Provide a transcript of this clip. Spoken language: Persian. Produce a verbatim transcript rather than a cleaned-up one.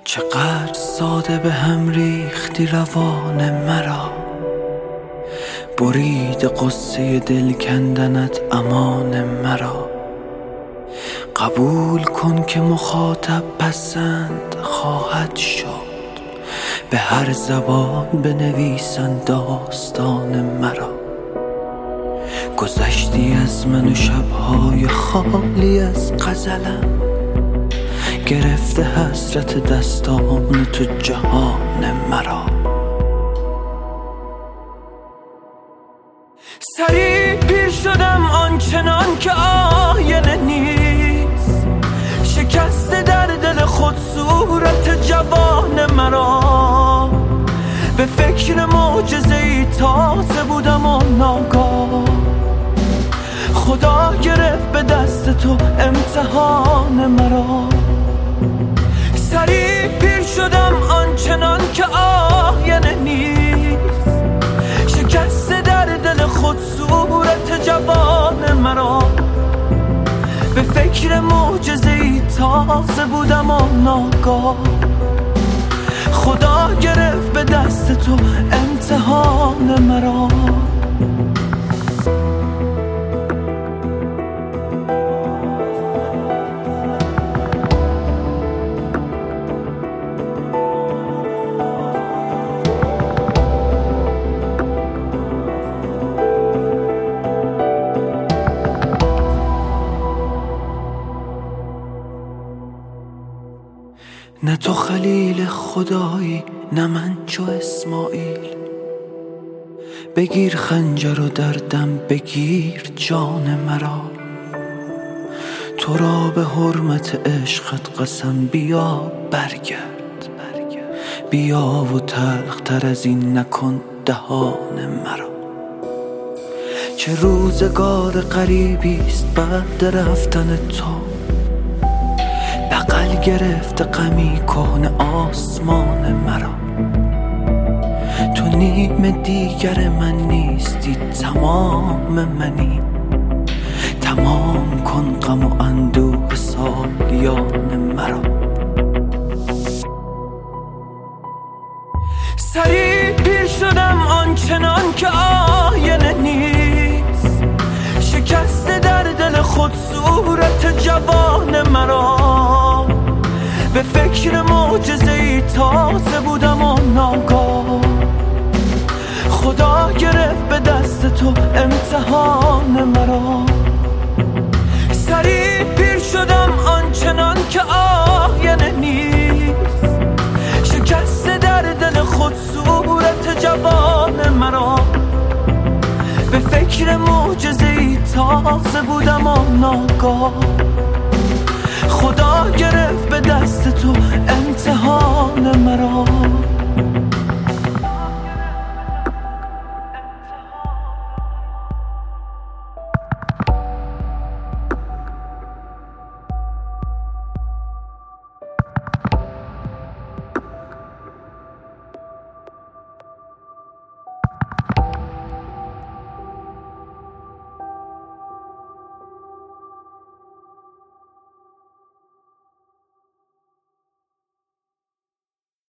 چقدر ساده به هم ریختی روان مرا، برید قصه دل کندنت امان مرا. قبول کن که مخاطب پسند خواهد شد، به هر زبان بنویسن داستان مرا. گذشتی از من و شبهای خالی از غزلم، گرفته حسرت دستان تو جهان مرا. سریع پیر شدم آنچنان که آینه نیست، شکسته در دل خود صورت جوان مرا. به فکر معجزه‌ای تازه بودم و ناگاه خدا گرفت به دست تو امتحان مرا. سریع پیر شدم آنچنان که آینه نیست، شکسته در دل خود صورت جوان مرا. به فکر معجزه‌ای تازه بودم و ناگاه خدا گرفت به دست تو امتحان مرا. نه تو خلیل خدایی نه من چو اسماعیل، بگیر خنجر و در دم بگیر جان مرا. تو را به حرمت عشقت قسم بیا برگرد، بیا و تلختر از این نکن دهان مرا. چه روزگار غریبیست بعد رفتن تو، بغل گرفت غمی کهنه آسمان مرا. تو نیم دیگر من نیستی تمام منی، تمام کن غم و اندوه سالیان مرا. سریع پیر شدم آنچنان که آینه نیست، شکسته در دل خود صورت جوان مرا. به فکر معجزه‌ای تازه بودم و ناگاه خدا گرفت به دست تو امتحان مرا. سریع پیر شدم آنچنان که آینه نیست، شکسته در دل خود صورت جوان مرا. به فکر معجزه‌ای تازه بودم و ناگاه خدا گرفت به دست تو امتحان مرا.